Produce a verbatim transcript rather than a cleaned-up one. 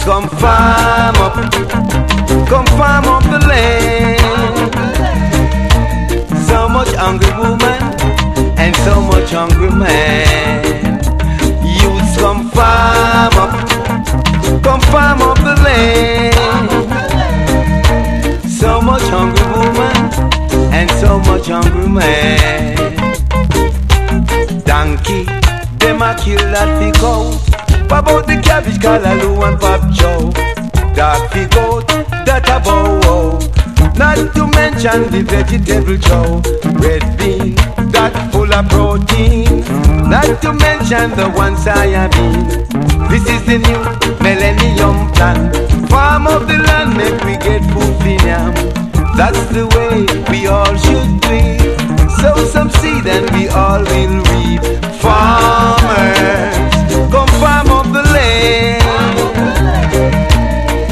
Come farm up, come farm up the land. So much hungry woman and so much hungry man. Youths come farm up, come farm up the land. So much hungry woman and so much hungry man. Donkey, them a kill that big cow. About the cabbage, callaloo and pop chow. That big goat, that a bow wow. Not to mention the vegetable chow. Red bean, that full of protein. Not to mention the one soybean. This is the new millennium plan. Farm of the land, make we get food in yam. That's the way we all should be. Sow some seed and we all will reap.